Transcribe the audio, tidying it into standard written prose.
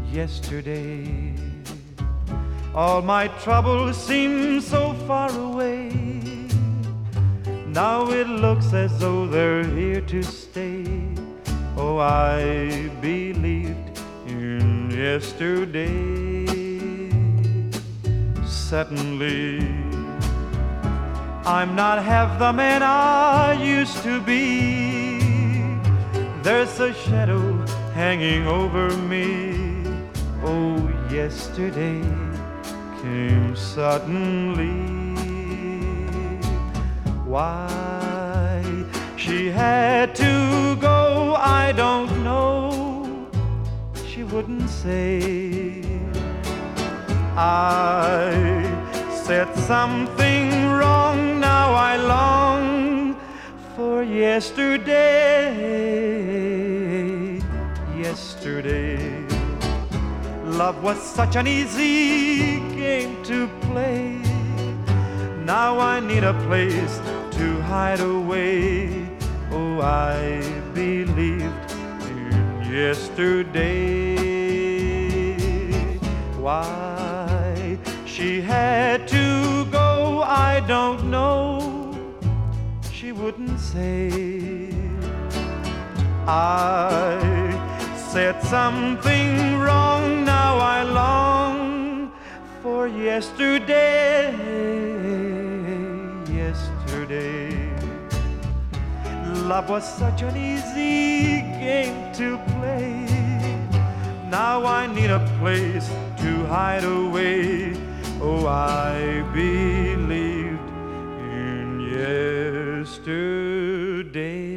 yesterday. All my troubles seem so far away. Now it looks as though they're here to stay. Oh, I believed in yesterday. Suddenly, I'm not half the man I used to be. There's a shadow hanging over me. Oh, yesterday came suddenly. Why she had to go, I don't know. She wouldn't say. I said something wrong, now I long for yesterday. Yesterday, love was such an easy game to play. Now I need a place to hide away. Oh, I believed in yesterday. Why she had to go, I don't know. She wouldn't say. I said something wrong, now I long for yesterday. Yesterday, love was such an easy game to play. Now I need a place to hide away. Oh, I believed in yesterday.